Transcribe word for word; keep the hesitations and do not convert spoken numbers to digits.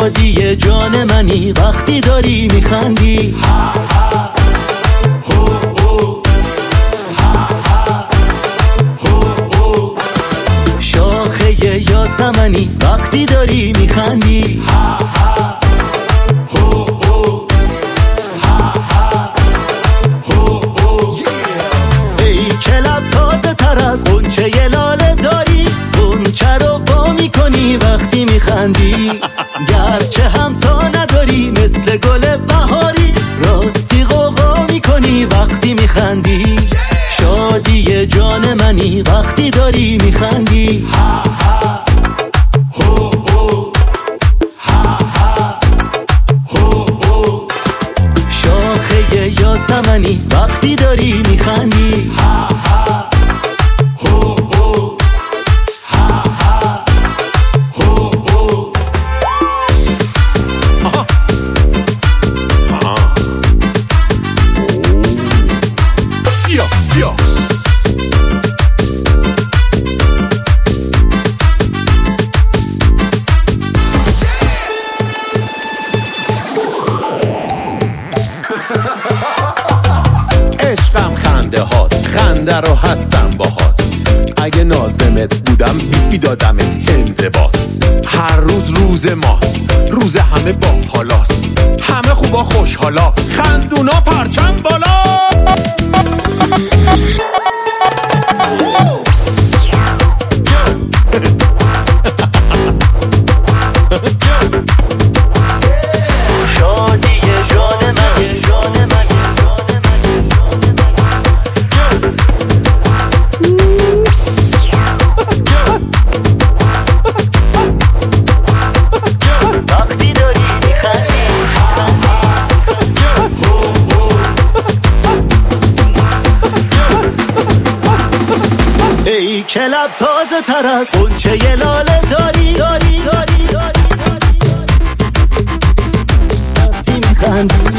شادی جان منی وقتی داری میخندی. شاخه یاسمنی وقتی داری میخندی. ای کلب تازه تر از غنچه ی لاله داری، غنچه رو وا میکنی وقتی میخندی. گرچه هم تا نداری مثل گل بهاری، راستی غوغا میکنی وقتی میخندی. شادی جان منی وقتی داری میخندی. شاخه یاسمنی وقتی داری میخندی. عشقم خنده هات، خنده رو هستم باهات. اگه نازمت بودم بیس میدادمت انضباط. هر روز روز ماست، روز همه با حالاست. همه خوبا خوشحالا، خندونا پرچم بالا. ای کلب تازه تر از غنچه ی لاله داری، داری داری داری وقتی میخندی.